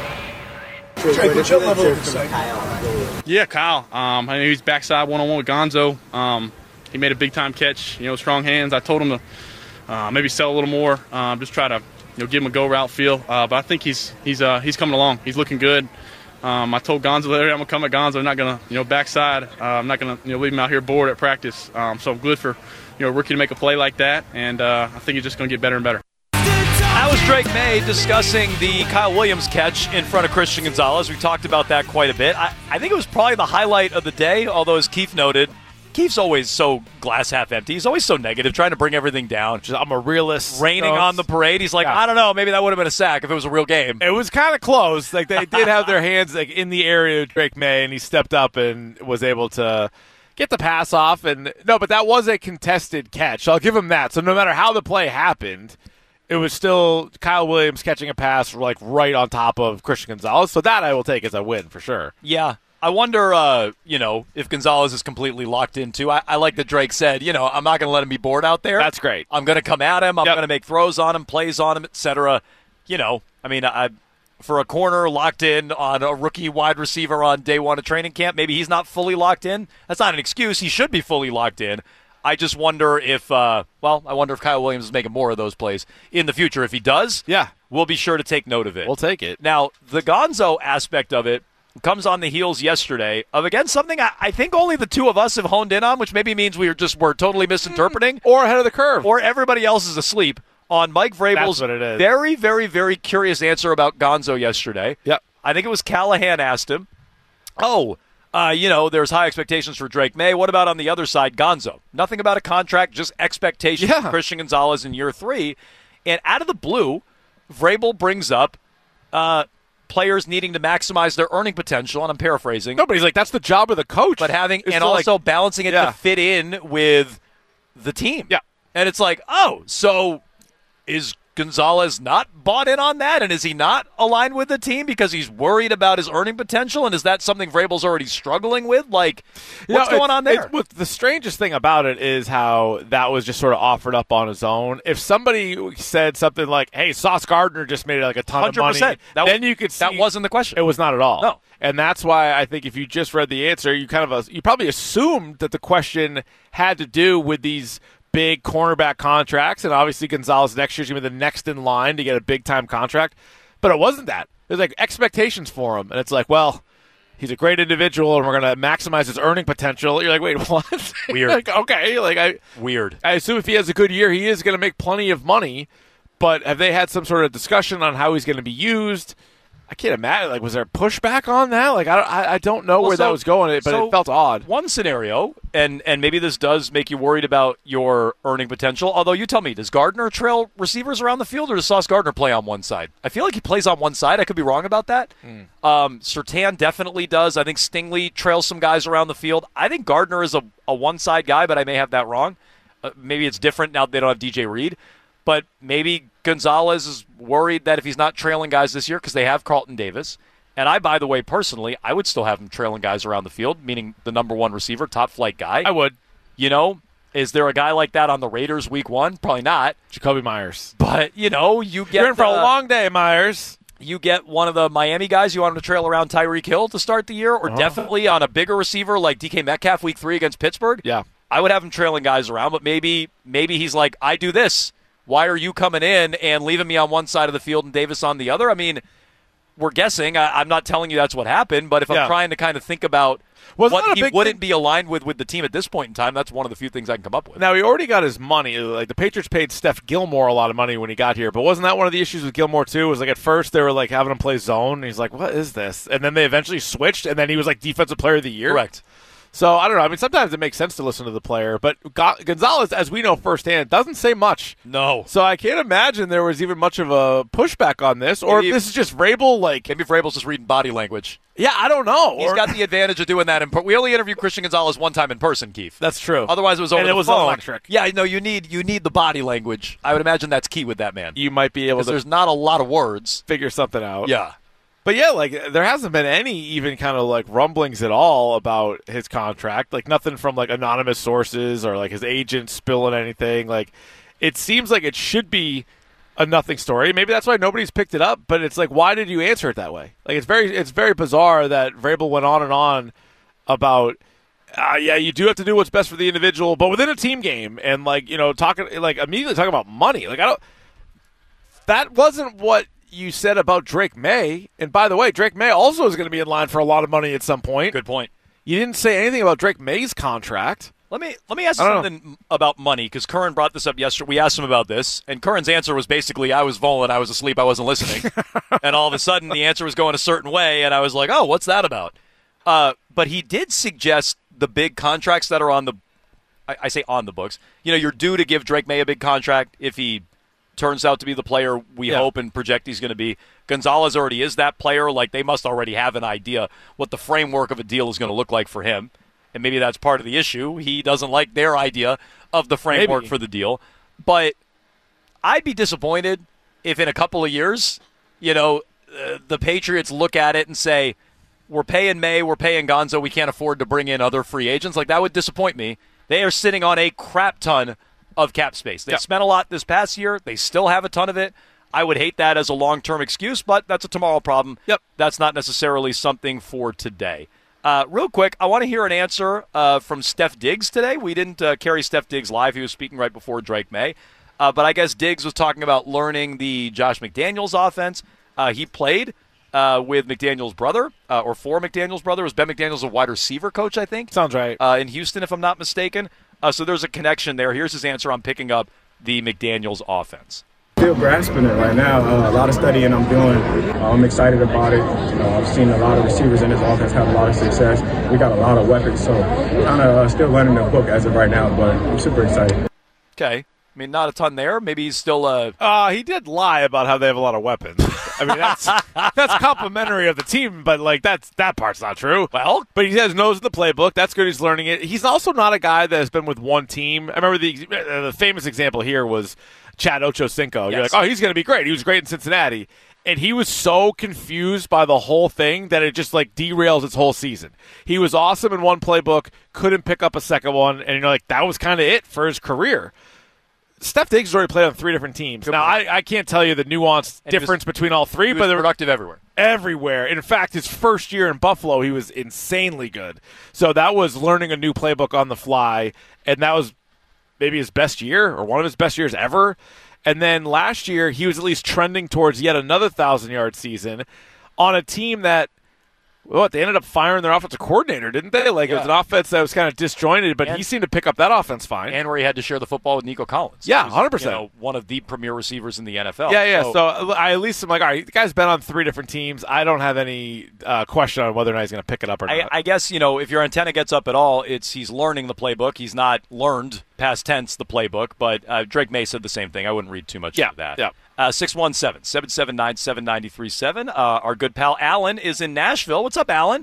Drake, what's your level of excitement? Yeah, Kyle. Um, I know he's backside one-on-one with Gonzo. Um, he made a big-time catch, you know, strong hands. I told him to uh, maybe sell a little more, um, just try to, you know, give him a go-route feel. Uh, but I think he's he's uh, he's coming along. He's looking good. Um, I told Gonzo later I'm going to come at Gonzo. I'm not going to, you know, backside. Uh, I'm not going to, you know, leave him out here bored at practice. Um, so I'm good for, you know, a rookie to make a play like that. And uh, I think he's just going to get better and better. That was Drake May discussing the Kyle Williams catch in front of Christian Gonzalez. We talked about that quite a bit. I, I think it was probably the highlight of the day, although as Keefe noted, Keefe's always so glass half empty. He's always so negative, trying to bring everything down. Just, I'm a realist. Raining on the parade. He's like, Yeah. I don't know, maybe that would have been a sack if it was a real game. It was kind of close. Like, they did have their hands like in the area of Drake May, and he stepped up and was able to get the pass off. And no, but that was a contested catch. So I'll give him that. So no matter how the play happened, it was still Kyle Williams catching a pass like right on top of Christian Gonzalez. So that I will take as a win for sure. Yeah. I wonder, uh, you know, if Gonzalez is completely locked into. I, I like that Drake said, you know, I'm not going to let him be bored out there. That's great. I'm going to come at him. I'm Yep. going to make throws on him, plays on him, et cetera. You know, I mean, I, for a corner locked in on a rookie wide receiver on day one of training camp, maybe he's not fully locked in. That's not an excuse. He should be fully locked in. I just wonder if, uh, well, I wonder if Kyle Williams is making more of those plays in the future. If he does, yeah, we'll be sure to take note of it. We'll take it. Now, the Gonzo aspect of it comes on the heels yesterday of, again, something I, I think only the two of us have honed in on, which maybe means we were just we're totally misinterpreting. Or ahead of the curve. Or everybody else is asleep on Mike Vrabel's That's what it is. very, very, very curious answer about Gonzo yesterday. Yep. I think it was Callahan asked him, oh, uh, you know, there's high expectations for Drake May. What about on the other side, Gonzo? Nothing about a contract, just expectations Yeah. for Christian Gonzalez in year three. And out of the blue, Vrabel brings up uh, players needing to maximize their earning potential, and I'm paraphrasing. No, but he's like, that's the job of the coach. But having It's and still like- also balancing it Yeah. to fit in with the team. Yeah. And it's like, oh, so is Gonzalez not bought in on that? And is he not aligned with the team because he's worried about his earning potential? And is that something Vrabel's already struggling with? Like, You know, what's going it's- on there? it's- what- the strangest thing about it is how that was just sort of offered up on his own. If somebody said something like, hey, Sauce Gardner just made like a ton one hundred percent. of money, That then was- you could see. that wasn't the question. It was not at all. No. And that's why I think if you just read the answer, you kind of uh, you probably assumed that the question had to do with these big cornerback contracts, and obviously Gonzalez next year's going to be the next in line to get a big-time contract. But it wasn't that. There's like expectations for him, and it's like, well, he's a great individual, and we're going to maximize his earning potential. You're like, wait, what? Weird. Like, okay, like I Weird. I assume if he has a good year, he is going to make plenty of money. But have they had some sort of discussion on how he's going to be used? I can't imagine. Like, was there pushback on that? Like, I don't, I, I don't know Well, where so- that was going, but so it felt odd. One scenario, and and maybe this does make you worried about your earning potential. Although you tell me, does Gardner trail receivers around the field, or does Sauce Gardner play on one side? I feel like he plays on one side. I could be wrong about that. Mm. Um, Surtain definitely does. I think Stingley trails some guys around the field. I think Gardner is a, a one side guy, but I may have that wrong. Uh, maybe it's different now that they don't have D J Reed. But maybe Gonzalez is worried that if he's not trailing guys this year, because they have Carlton Davis, and I, by the way, personally, I would still have him trailing guys around the field, meaning the number one receiver, top flight guy. I would. You know, is there a guy like that on the Raiders week one? Probably not. Jacoby Myers. But, you know, you get You're in for the, a long day, Myers. You get one of the Miami guys you want him to trail around Tyreek Hill to start the year, or uh-huh. definitely on a bigger receiver like D K Metcalf week three against Pittsburgh. Yeah. I would have him trailing guys around, but maybe maybe he's like, I do this. Why are you coming in and leaving me on one side of the field and Davis on the other? I mean, we're guessing. I, I'm not telling you that's what happened, but if yeah. I'm trying to kind of think about Was what he wouldn't thing? be aligned with with the team at this point in time, that's one of the few things I can come up with. Now, he already got his money. Like, the Patriots paid Steph Gilmore a lot of money when he got here, but wasn't that one of the issues with Gilmore, too? It was like at first they were like having him play zone, and he's like, what is this? And then they eventually switched, and then he was like Defensive Player of the Year. Correct. So, I don't know. I mean, sometimes it makes sense to listen to the player, but Gonzalez, as we know firsthand, doesn't say much. No. So I can't imagine there was even much of a pushback on this, or maybe if this is just Vrabel, like... Maybe Vrabel's just reading body language. Yeah, I don't know. He's or, got the advantage of doing that. In per- we only interviewed Christian Gonzalez one time in person, Keith. That's true. Otherwise, it was over and the it was phone. electric. Yeah, no, you need you need the body language. I would imagine that's key with that man. You might be able to... there's not a lot of words. Figure something out. Yeah. But yeah, like there hasn't been any even kind of like rumblings at all about his contract. Like nothing from like anonymous sources or like his agent spilling anything. Like it seems like it should be a nothing story. Maybe that's why nobody's picked it up. But it's like, why did you answer it that way? Like it's very it's very bizarre that Vrabel went on and on about. Uh, yeah, you do have to do what's best for the individual, but within a team game, and like you know, talking like immediately talking about money. Like I don't. That wasn't what you said about Drake May. And by the way, Drake May also is going to be in line for a lot of money at some point. Good point. You didn't say anything about Drake May's contract. Let me let me ask you something know. about money, because Curran brought this up yesterday. We asked him about this, and Curran's answer was basically, I was Volan, I was asleep, I wasn't listening. And all of a sudden, the answer was going a certain way, and I was like, oh, what's that about? Uh, but he did suggest the big contracts that are on the, I, I say on the books. You know, you're due to give Drake May a big contract if he turns out to be the player we yeah. hope and project he's going to be. Gonzalez already is that player. Like, they must already have an idea what the framework of a deal is going to look like for him. And maybe that's part of the issue. He doesn't like their idea of the framework maybe. for the deal. But I'd be disappointed if in a couple of years, you know, uh, the Patriots look at it and say, we're paying May, we're paying Gonzo, we can't afford to bring in other free agents. Like, that would disappoint me. They are sitting on a crap ton of cap space. They yep. spent a lot this past year. They still have a ton of it. I would hate that as a long-term excuse, but that's a tomorrow problem. Yep. That's not necessarily something for today. Uh, real quick, I want to hear an answer uh, from Steph Diggs today. We didn't uh, carry Steph Diggs live. He was speaking right before Drake May. Uh, but I guess Diggs was talking about learning the Josh McDaniels offense. Uh, he played uh, with McDaniels' brother, uh, or for McDaniels' brother. It was Ben McDaniels, a wide receiver coach, I think. Sounds right. Uh, in Houston, if I'm not mistaken. Uh, so there's a connection there. Here's his answer on picking up the McDaniels offense. Still grasping it right now. Uh, a lot of studying I'm doing. Uh, I'm excited about it. Uh, I've seen a lot of receivers in this offense have a lot of success. We got a lot of weapons, so kind of uh, still learning the book as of right now, but I'm super excited. Okay. I mean, not a ton there. Maybe he's still uh Uh, he did lie about how they have a lot of weapons. I mean, that's that's complimentary of the team, but, like, that's that part's not true. Well, but he has knows the playbook. That's good. He's learning it. He's also not a guy that has been with one team. I remember the uh, the famous example here was Chad Ochocinco. Yes. You're like, oh, he's going to be great. He was great in Cincinnati. And he was so confused by the whole thing that it just, like, derails its whole season. He was awesome in one playbook, couldn't pick up a second one, and you're like, that was kind of it for his career. Steph Diggs has already played on three different teams. Now, I, I can't tell you the nuanced and difference was, between all three, he was but they're productive everywhere. Everywhere. In fact, his first year in Buffalo, he was insanely good. So that was learning a new playbook on the fly, and that was maybe his best year or one of his best years ever. And then last year, he was at least trending towards yet another one thousand-yard season on a team that, what, they ended up firing their offensive coordinator, didn't they? Like, yeah. It was an offense that was kind of disjointed, but and, he seemed to pick up that offense fine. And where he had to share the football with Nico Collins. Yeah, one hundred percent. You know, one of the premier receivers in the N F L. Yeah, yeah. So, so I at least am like, all right, the guy's been on three different teams. I don't have any uh, question on whether or not he's going to pick it up or not. I, I guess, you know, if your antenna gets up at all, it's he's learning the playbook. He's not learned, past tense, the playbook. But uh, Drake May said the same thing. I wouldn't read too much yeah, into that. Yeah. Uh, six one seven, seven seven nine, seven nine three seven. Uh, our good pal Alan is in Nashville. What's up, Alan?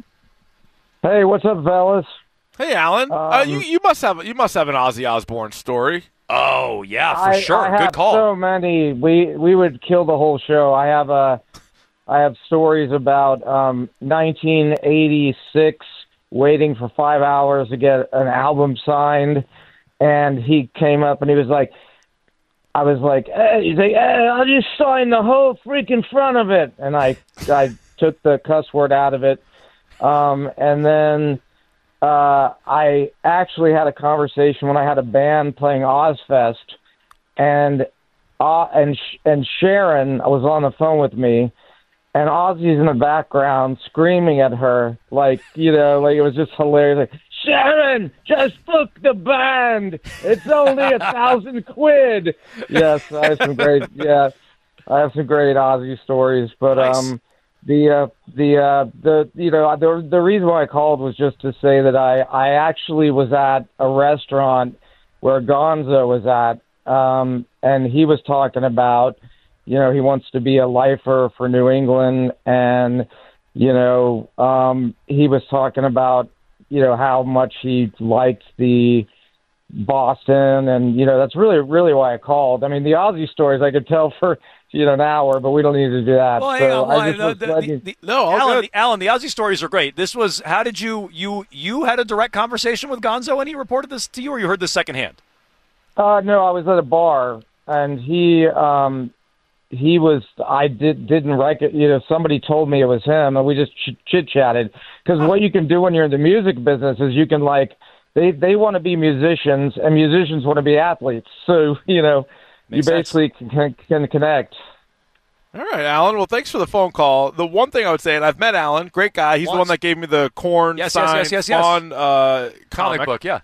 Hey, what's up, fellas? Hey, Alan. Um, uh, you you must have you must have an Ozzy Osbourne story. Oh yeah, for I, sure. I Good have call. So many. We we would kill the whole show. I have a, I have stories about um, nineteen eighty-six waiting for five hours to get an album signed, and he came up and he was like, I was like, hey, he's like, hey, I'll just sign the whole freaking front of it, and I I took the cuss word out of it, um, and then. Uh, I actually had a conversation when I had a band playing Ozfest, and uh, and and Sharon was on the phone with me, and Ozzy's in the background screaming at her, like, you know, like it was just hilarious. Like, Sharon, just book the band. It's only a thousand quid. Yes, I have some great. Yeah, I have some great Ozzy stories, but Nice. um. The uh, the uh, the you know the the reason why I called was just to say that I, I actually was at a restaurant where Gonzo was at, um, and he was talking about, you know, he wants to be a lifer for New England, and you know um, he was talking about, you know, how much he liked the Boston, and you know that's really really why I called. I mean, the Ozzy stories I could tell for, you know, an hour, but we don't need to do that. Well, so hang on, well, I just the- was the- glad the- you- the- No, Alan, the, Alan, the Ozzy stories are great. This was, how did you, you, you had a direct conversation with Gonzo and he reported this to you, or you heard this secondhand? Uh, no, I was at a bar, and he, um, he was. I did didn't recognize. You know, somebody told me it was him, and we just ch- chit chatted. Because what you can do when you're in the music business is you can like they they want to be musicians, and musicians want to be athletes. So you know, Makes you basically can, can connect. All right, Alan. Well, thanks for the phone call. The one thing I would say, and I've met Alan, great guy. He's the Once. one that gave me the corn Yes, yes, sign yes, yes, yes. on uh, Comic comic book, yeah.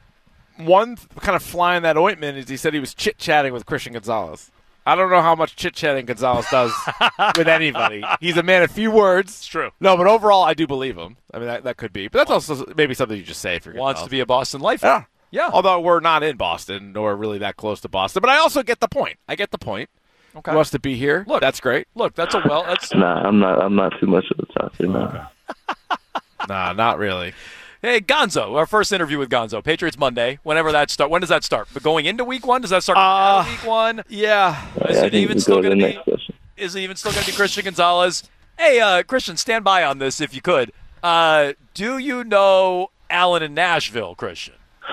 One th- kind of fly in that ointment is he said he was chit chatting with Christian Gonzalez. I don't know how much chit chatting Gonzalez does with anybody. He's a man of few words. It's true. No, but overall, I do believe him. I mean, that, that could be, but that's also maybe something you just say if you're Wants Gonzalez. to be a Boston lifer. Yeah. Yeah. Although we're not in Boston, nor really that close to Boston. But I also get the point. I get the point. Okay. He wants to be here. Look, that's great. Look, that's a well. That's Nah, I'm not. I'm not too much of a talker. No. Nah, not really. Hey, Gonzo, our first interview with Gonzo, Patriots Monday. Whenever that start, when does that start? But going into week one, does that start uh, week one? Yeah. Is I it think even we still go to going the to be? next question. Is it even still going to be Christian Gonzalez? Hey, uh, Christian, stand by on this if you could. Uh, do you know Alan in Nashville, Christian?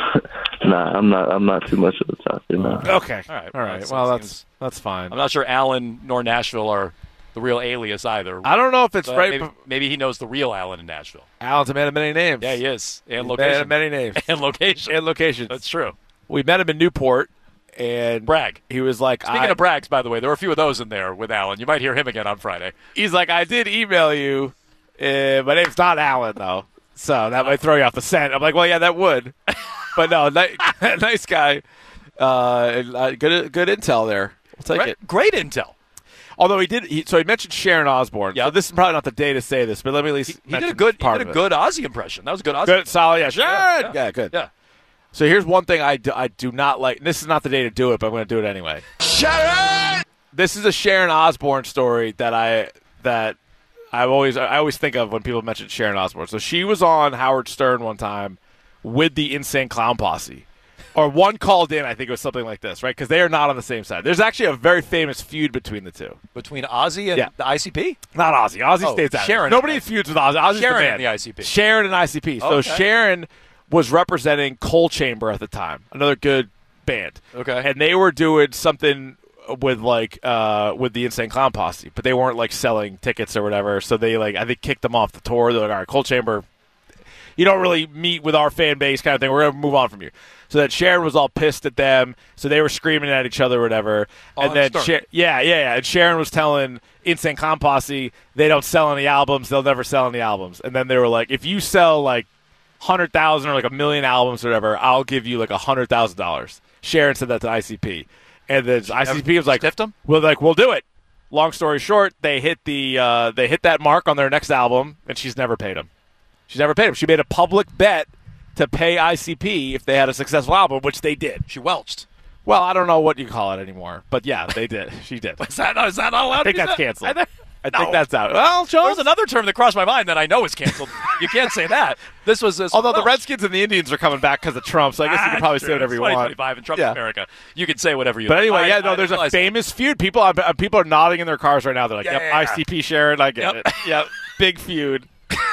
Nah, I'm not. I'm not too much of a talker. No. Okay. All right. All right. That Well, seems- that's that's fine. I'm not sure Alan nor Nashville are the real alias either. I don't know if it's So right. Maybe, maybe he knows the real Alan in Nashville. Alan's a man of many names. Yeah, he is. And He's a man location. of many names. And location. And locations. That's true. We met him in Newport, and Bragg. He was like, Speaking I, of Braggs, by the way, there were a few of those in there with Alan. You might hear him again on Friday. he's like, I did email you. Uh, my name's not Alan though, so that might throw you off the scent. I'm like, well, yeah, that would. But no, ni- nice guy. Uh, and, uh, good, good intel there. We'll take Great, it. great intel. Although he did, he, so he mentioned Sharon Osbourne. Yeah. So this is probably not the day to say this, but let me at least. He, he mention did a good. He part did a of it. good Ozzy impression. That was a good Ozzy. Good, solid, yeah, Sharon. Yeah, Yeah, yeah. good. Yeah. So here's one thing I do, I do not like. This is not the day to do it, but I'm going to do it anyway. Sharon. This is a Sharon Osbourne story that I that I always I always think of when people mention Sharon Osbourne. So she was on Howard Stern one time with the Insane Clown Posse. Or one called in, I think it was something like this, right? Because they are not on the same side. There's actually a very famous feud between the two. Between Ozzy and Yeah. the I C P? Not Ozzy. Ozzy Oh, stays out. Sharon. Nobody feuds with Ozzy. Ozzy's Sharon the man. and the I C P. Sharon and I C P. So Okay. Sharon was representing Coal Chamber at the time, another good band. Okay. And they were doing something with like uh, with the Insane Clown Posse, but they weren't like selling tickets or whatever. So they like I think kicked them off the tour. They're like, all right, Coal Chamber, you don't really meet with our fan base, kind of thing. We're gonna move on from you. So that Sharon was all pissed at them. So they were screaming at each other or whatever. On and then Stern. Sha- yeah, yeah, yeah. And Sharon was telling Insane Clown Posse they don't sell any albums. They'll never sell any albums. And then they were like, if you sell like hundred thousand or like a million albums or whatever, I'll give you like a hundred thousand dollars. Sharon said that to I C P, and then I C P was like, stiffed him? "We'll like we'll do it." Long story short, they hit the uh, they hit that mark on their next album, and she's never paid him. She's never paid him. She made a public bet to pay I C P if they had a successful album, which they did. She welched. Well, I don't know what you call it anymore, but yeah, they did. She did. Is that, is that not allowed I think to be that's said? canceled. I think- I No. think that's out. Well, Jones. There's another term that crossed my mind that I know is canceled. You can't say that. This was this. Although the well, Redskins and the Indians are coming back because of Trump, so I guess you can probably true. say whatever It's you want. twenty twenty-five in Trump's Yeah. America. You can say whatever you But want. anyway, I- yeah, no, I there's a realize that. famous feud. People, uh, people are nodding in their cars right now. They're like, Yeah, "Yep, yeah, yeah. I C P Sharon, I get Yep. it." Yep, big feud.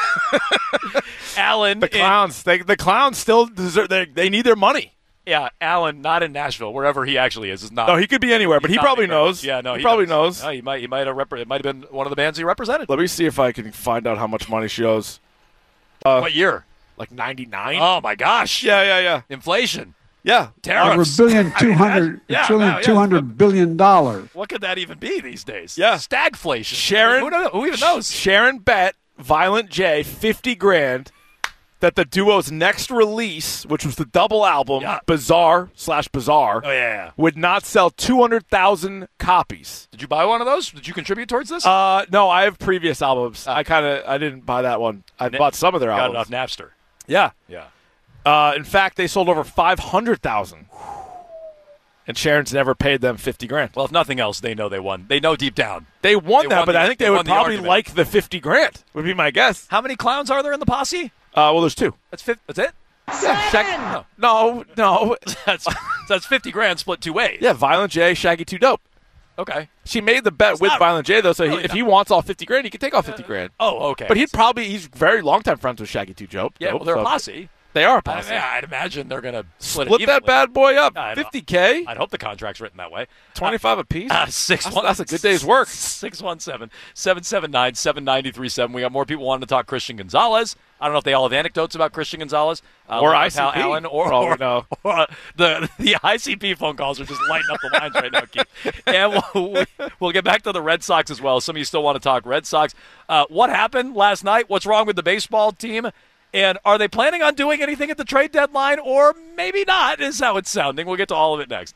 Allen. The clowns, they, the clowns still deserve. They, they need their money. Yeah, Allen, not in Nashville, wherever he actually is, is not. No, he could be anywhere, but he's he not probably anywhere. knows. Yeah, no, he, he probably knows. knows. No, he might. He might have. Rep- it might have been one of the bands he represented. Let me see if I can find out how much money she owes. Uh, What year? Like ninety-nine. Oh my gosh! Yeah, yeah, yeah. Inflation. Yeah. Tariffs. Over a billion, two hundred, yeah, trillion, no, yeah. two hundred billion dollars. What could that even be these days? Yeah. Stagflation. Sharon. Who, knows? Who even knows? Sharon bet Violent J fifty grand that the duo's next release, which was the double album, Yeah. Bizarre slash Bizarre, Oh yeah. would not sell two hundred thousand copies. Did you buy one of those? Did you contribute towards this? Uh, no, I have previous albums. I kind of I didn't buy that one. I Na- bought some of their Got albums. it off Napster. Yeah. Yeah. Uh, in fact, they sold over five hundred thousand. And Sharon's never paid them fifty grand. Well, if nothing else, they know they won. They know deep down. They won They that, won but the- I think they they, won would the probably argument. like the fifty grand, would be my guess. How many clowns are there in the posse? Uh, well, there's two. That's fifty. That's it. Yeah, Shag- no, no. That's that's fifty grand split two ways. Yeah, Violent J, Shaggy Two Dope. Okay. She made the bet with not Violent J, though, so really he, if not- he wants all fifty grand, he can take all fifty grand. Oh, okay. But he'd probably, he's very long-time friends with Shaggy Two Dope. Yeah, Dope, well, they're a so- posse. They are a I, posse. yeah, I'd imagine they're going to split, Split it that evenly. bad boy up. I'd- fifty K? I'd hope the contract's written that way. twenty-five apiece? Uh, six That's- one, that's a good day's work. six one seven, seven seven nine, seven nine three seven. We got more people wanting to talk Christian Gonzalez. I don't know if they all have anecdotes about Christian Gonzalez. Uh, Or like I C P. Pal Allen, or, For all we or, know. or, uh, the, the I C P phone calls are just lighting up the lines right now, Keith. And we'll, we, we'll get back to the Red Sox as well. Some of you still want to talk Red Sox. Uh, what happened last night? What's wrong with the baseball team? And are they planning on doing anything at the trade deadline, or maybe not, is how it's sounding. We'll get to all of it next.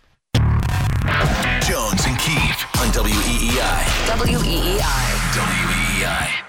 Jones and Keefe on W E E I. W E E I. W E E I.